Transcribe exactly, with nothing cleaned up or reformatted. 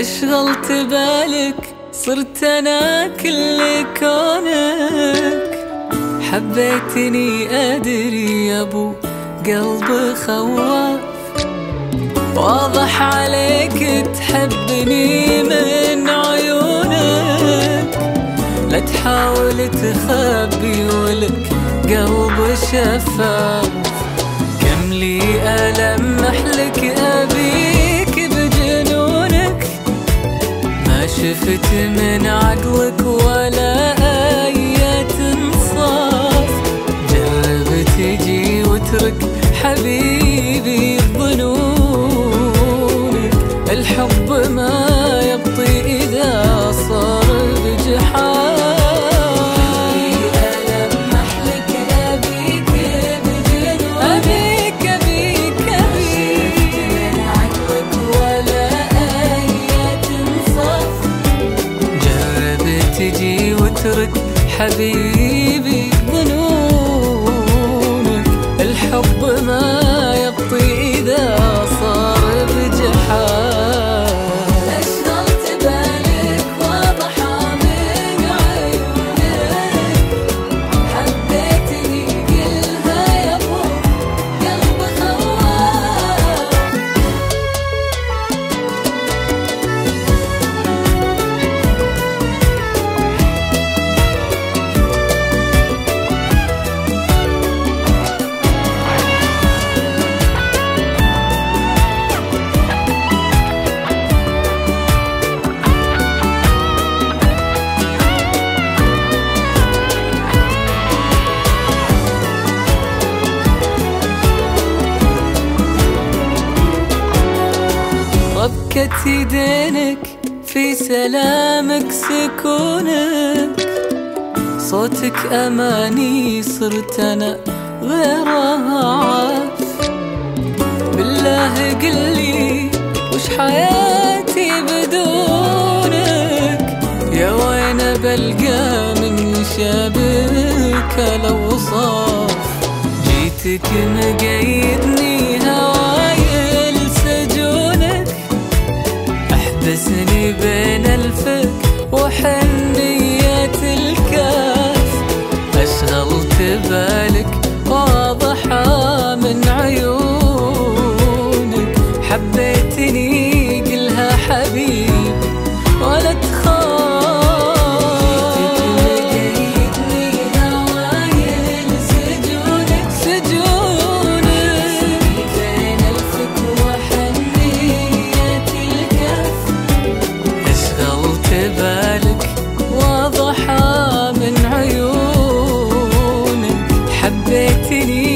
أشغلت بالك صرت أنا كل كونك. حبيتني أدري يا أبو قلب خواف، واضح عليك تحبني من عيونك. لا تحاول تخبي ولك قلب شفاف. كم لي ألمح لك أبيك بجنونك، ما شفت من عقلك ولا آية انصاف. جرب تجي وترك حبيبي ظنونك، الحب ما يبطي إذا صار بجحاف. تجي وترك حبيبي ظنونك، الحب ما يبطي إذا صار بجحاف. أشغلت بالك واضح من عيونك، حبيتني قلها يا أبو قلب خواف. ربكة يدينك في سلامك سكونك، صوتك أماني صرت أنا غيرها عاف. بالله قلي وش حياتي بدونك، يا وين بلقى من يشابهك الأوصاف. جيتك مقيدني هواي لسجونك، احبسني بين الفك وحنية الكاف. أشغلت بالك واضحة من عيونك، حبيتني قلها حبيبي ولا تخاف. بالك واضحة من عيونك، حبيتني